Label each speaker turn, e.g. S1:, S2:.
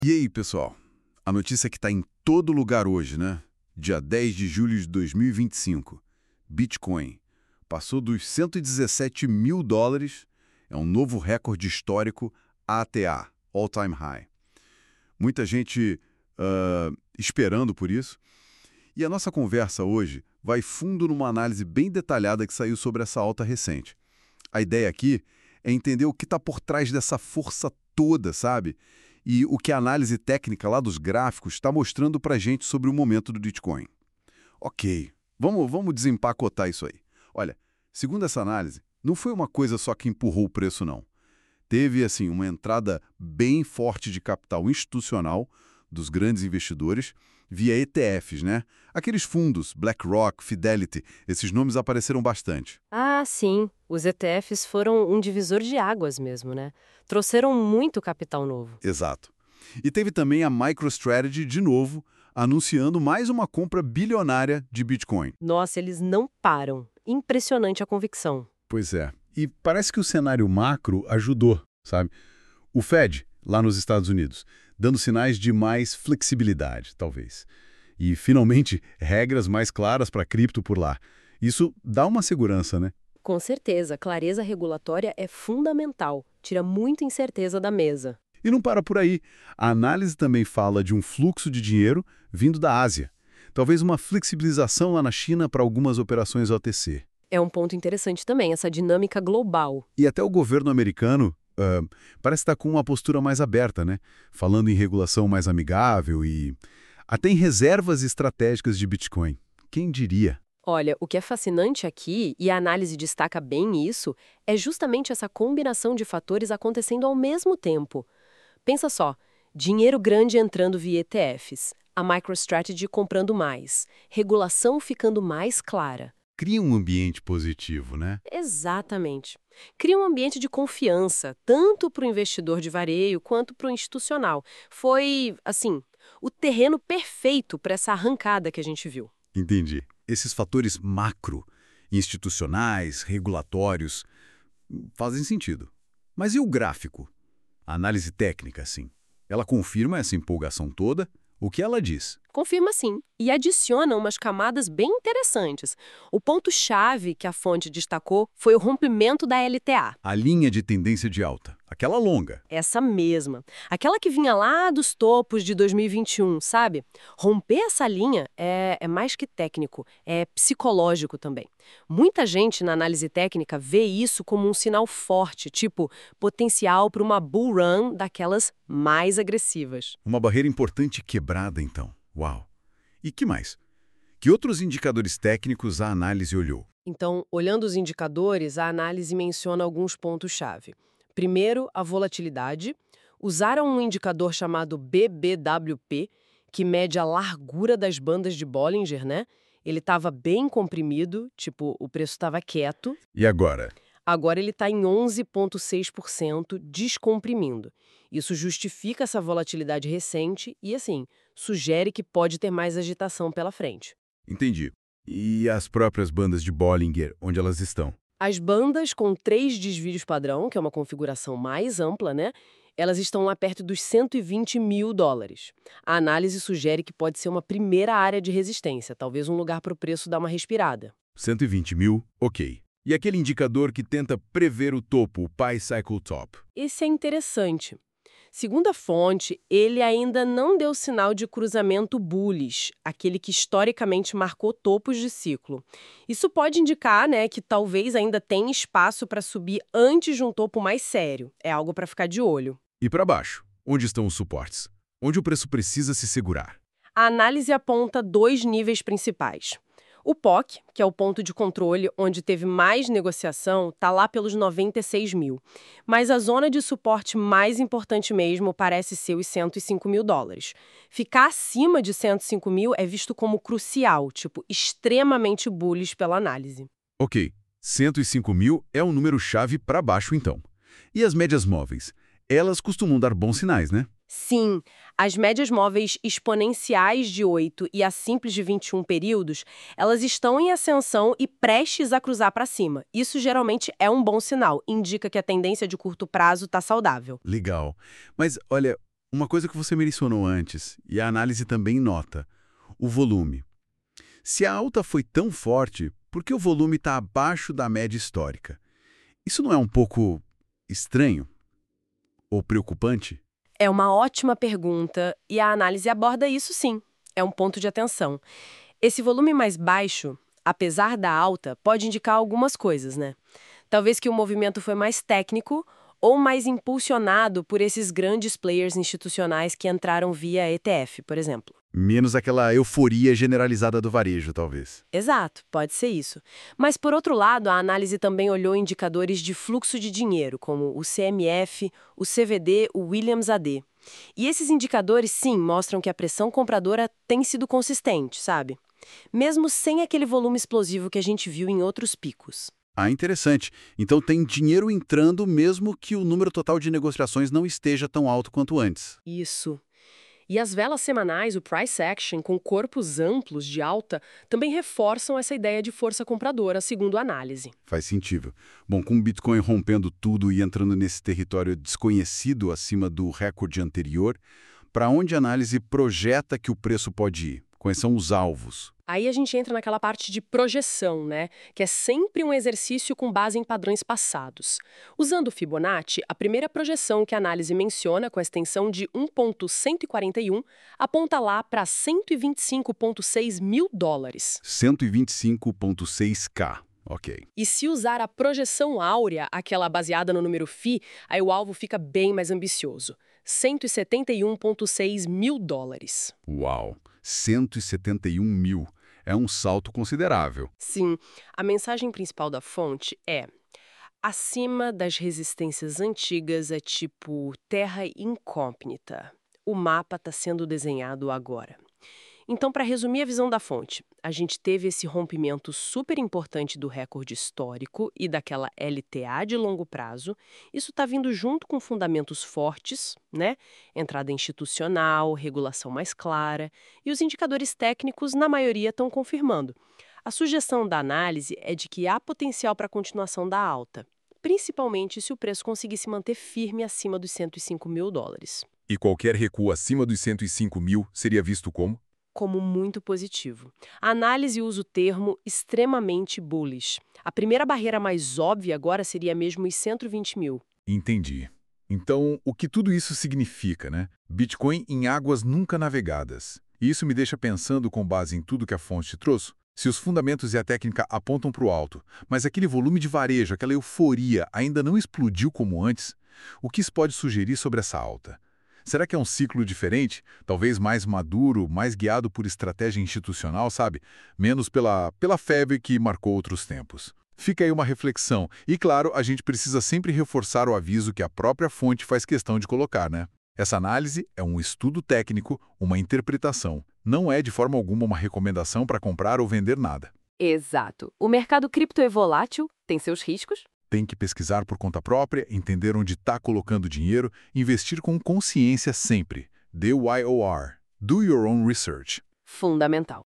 S1: E aí, pessoal? A notícia que está em todo lugar hoje, né? Dia 10 de julho de 2025. Bitcoin passou dos 117 mil dólares, é um novo recorde histórico ATA, All Time High. Muita gente esperando por isso. E a nossa conversa hoje vai fundo numa análise bem detalhada que saiu sobre essa alta recente. A ideia aqui é entender o que está por trás dessa força toda, sabe? E o que a análise técnica lá dos gráficos está mostrando para a gente sobre o momento do Bitcoin. Ok, vamos desempacotar isso aí. Olha, segundo essa análise, não foi uma coisa só que empurrou o preço, não. Teve, assim, uma entrada bem forte de capital institucional dos grandes investidores via ETFs, né? Aqueles fundos, BlackRock, Fidelity, esses nomes apareceram bastante.
S2: Ah, sim. Os ETFs foram um divisor de águas mesmo, né? Trouxeram muito capital novo.
S1: Exato. E teve também a MicroStrategy, de novo, anunciando mais uma compra bilionária de Bitcoin.
S2: Nossa, eles não param. Impressionante a convicção.
S1: Pois é. E parece que o cenário macro ajudou, sabe? O Fed, lá nos Estados Unidos, dando sinais de mais flexibilidade, talvez. E, finalmente, regras mais claras para cripto por lá. Isso dá uma segurança, né?
S2: Com certeza, clareza regulatória é fundamental. Tira muita incerteza da mesa.
S1: E não para por aí. A análise também fala de um fluxo de dinheiro vindo da Ásia. Talvez uma flexibilização lá na China para algumas operações OTC.
S2: É um ponto interessante também, essa dinâmica global.
S1: E até o governo americano parece estar com uma postura mais aberta, né? Falando em regulação mais amigável e até em reservas estratégicas de Bitcoin. Quem diria?
S2: Olha, o que é fascinante aqui, e a análise destaca bem isso, é justamente essa combinação de fatores acontecendo ao mesmo tempo. Pensa só, dinheiro grande entrando via ETFs, a MicroStrategy comprando mais, regulação ficando mais clara.
S1: Cria um ambiente positivo, né?
S2: Exatamente. Cria um ambiente de confiança, tanto para o investidor de varejo quanto para o institucional. Foi, assim, o terreno perfeito para essa arrancada que a gente viu.
S1: Entendi. Esses fatores macro, institucionais, regulatórios, fazem sentido. Mas e o gráfico? A análise técnica, assim. Ela confirma essa empolgação toda? O que ela diz?
S2: Confirma sim, e adiciona umas camadas bem interessantes. O ponto-chave que a fonte destacou foi o rompimento da LTA.
S1: A linha de tendência de alta, aquela longa.
S2: Essa mesma. Aquela que vinha lá dos topos de 2021, sabe? Romper essa linha é mais que técnico, é psicológico também. Muita gente na análise técnica vê isso como um sinal forte, tipo potencial para uma bull run daquelas mais agressivas.
S1: Uma barreira importante quebrada, então. Uau! E que mais? Que outros indicadores técnicos a análise olhou?
S2: Então, olhando os indicadores, a análise menciona alguns pontos-chave. Primeiro, a volatilidade. Usaram um indicador chamado BBWP, que mede a largura das bandas de Bollinger, né? Ele estava bem comprimido, tipo, o preço estava quieto.
S1: E agora?
S2: Agora ele está em 11,6%, descomprimindo. Isso justifica essa volatilidade recente e, assim, sugere que pode ter mais agitação pela frente.
S1: Entendi. E as próprias bandas de Bollinger, onde elas estão?
S2: As bandas com 3 desvios padrão, que é uma configuração mais ampla, né? Elas estão lá perto dos 120 mil dólares. A análise sugere que pode ser uma primeira área de resistência, talvez um lugar para o preço dar uma respirada.
S1: 120 mil, ok. E aquele indicador que tenta prever o topo, o Pi Cycle Top?
S2: Esse é interessante. Segundo a fonte, ele ainda não deu sinal de cruzamento bullish, aquele que historicamente marcou topos de ciclo. Isso pode indicar, né, que talvez ainda tenha espaço para subir antes de um topo mais sério. É algo para ficar de olho.
S1: E para baixo? Onde estão os suportes? Onde o preço precisa se segurar?
S2: A análise aponta 2 níveis principais. O POC, que é o ponto de controle onde teve mais negociação, está lá pelos 96 mil. Mas a zona de suporte mais importante mesmo parece ser os 105 mil dólares. Ficar acima de 105 mil é visto como crucial, tipo, extremamente bullish pela análise.
S1: Ok, 105 mil é um número-chave para baixo, então. E as médias móveis? Elas costumam dar bons sinais, né?
S2: Sim, as médias móveis exponenciais de 8 e a simples de 21 períodos, elas estão em ascensão e prestes a cruzar para cima. Isso geralmente é um bom sinal, indica que a tendência de curto prazo está saudável.
S1: Legal. Mas, olha, Uma coisa que você mencionou antes, e a análise também nota, o volume. Se a alta foi tão forte, por que o volume está abaixo da média histórica? Isso não é um pouco estranho ou preocupante?
S2: É uma ótima pergunta e a análise aborda isso sim. É um ponto de atenção. Esse volume mais baixo, apesar da alta, pode indicar algumas coisas, né? Talvez que o movimento foi mais técnico ou mais impulsionado por esses grandes players institucionais que entraram via ETF, por exemplo.
S1: Menos aquela euforia generalizada do varejo, talvez.
S2: Exato, pode ser isso. Mas, por outro lado, a análise também olhou indicadores de fluxo de dinheiro, como o CMF, o CVD, o Williams AD. E esses indicadores, sim, mostram que a pressão compradora tem sido consistente, sabe? Mesmo sem aquele volume explosivo que a gente viu em outros picos.
S1: Ah, interessante. Então tem dinheiro entrando mesmo que o número total de negociações não esteja tão alto quanto antes.
S2: Isso. E as velas semanais, o price action, com corpos amplos de alta, também reforçam essa ideia de força compradora, segundo a análise.
S1: Faz sentido. Bom, com o Bitcoin rompendo tudo e entrando nesse território desconhecido acima do recorde anterior, para onde a análise projeta que o preço pode ir? Quais são os alvos?
S2: Aí a gente entra naquela parte de projeção, né? Que é sempre um exercício com base em padrões passados. Usando o Fibonacci, a primeira projeção que a análise menciona, com a extensão de 1,141, aponta lá para 125,6 mil dólares.
S1: 125,6K. Ok.
S2: E se usar a projeção áurea, aquela baseada no número φ, aí o alvo fica bem mais ambicioso. 171,6 mil dólares.
S1: Uau! 171 mil. É um salto considerável.
S2: Sim, a mensagem principal da fonte é: acima das resistências antigas é tipo terra incógnita. O mapa está sendo desenhado agora. Então, para resumir a visão da fonte, a gente teve esse rompimento super importante do recorde histórico e daquela LTA de longo prazo. Isso está vindo junto com fundamentos fortes, né? Entrada institucional, regulação mais clara, e os indicadores técnicos, na maioria, estão confirmando. A sugestão da análise é de que há potencial para a continuação da alta, principalmente se o preço conseguir se manter firme acima dos 105 mil dólares.
S3: E qualquer recuo acima dos 105 mil seria visto como
S2: muito positivo. A análise usa o termo extremamente bullish. A primeira barreira mais óbvia agora seria mesmo os 120 mil.
S3: Entendi. Então, o que tudo isso significa, né? Bitcoin em águas nunca navegadas. E isso me deixa pensando, com base em tudo que a fonte trouxe, se os fundamentos e a técnica apontam para o alto, mas aquele volume de varejo, aquela euforia ainda não explodiu como antes, o que isso pode sugerir sobre essa alta? Será que é um ciclo diferente? Talvez mais maduro, mais guiado por estratégia institucional, sabe? Menos pela febre que marcou outros tempos. Fica aí uma reflexão. E, claro, a gente precisa sempre reforçar o aviso que a própria fonte faz questão de colocar, né? Essa análise é um estudo técnico, uma interpretação. Não é, de forma alguma, uma recomendação para comprar ou vender nada.
S2: Exato. O mercado cripto é volátil, tem seus riscos.
S3: Tem que pesquisar por conta própria, entender onde está colocando dinheiro, investir com consciência sempre. DYOR. Do your own research.
S2: Fundamental.